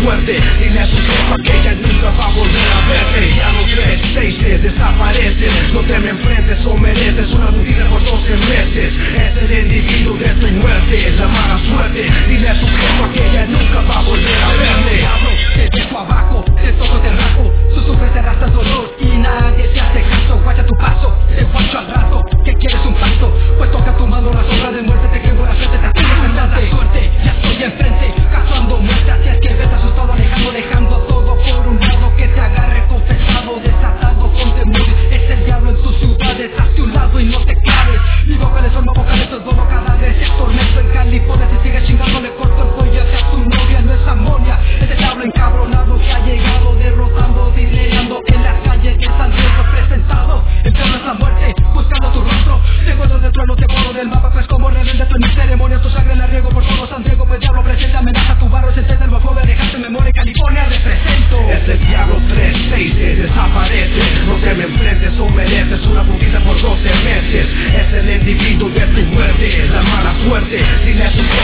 suerte. Dile a tu jefa que ella nunca va a volver a verte. Ya los 3-6 se desaparecen. No te me enfrentes o mereces una putita por 12 meses. Es el individuo de tu muerte, la mala suerte. Dile a tu jefa que ella nunca va a volver a verte. Te dejo abajo, te toco, te rajo. Tú sufres, te arrastras dolor y nadie te hace caso. Guaya tu paso, te guacho al rato. ¿Qué quieres, un pacto? Pues toca tu mano, la sombra de muerte te quemo la frente. Te atengo con tanta suerte, ya estoy enfrente, cazando muerte. Así es que ves asustado, alejando, dejando todo por un lado. Que te agarre confesado, desatado con temor. Es el diablo en tus ciudades, hazte un lado y no te claves. Mis vocales son más vocales, es bobo cadáveres. Es tormento en California, si sigues chingando le corto el cuello hacia tu novia. No es amonia, es el diablo encabronado que ha llegado derrotando, dileando en las calles de San Diego presentado. Enfermo es la muerte, buscando tu rostro. Te encuentro de trueno, te borro del mapa, pues como rebelde tú en mis ceremonias. Tu sangre la riego por todo San Diego, pues diablo presente, amenaza tu barro. Es el del fuego, dejaste memoria, California represento. Es el diablo 3-6 se desaparece. No te me enfrentes o mereces una putita por 12 meses. Es el individuo de tu muerte, la mala suerte. Dile a tu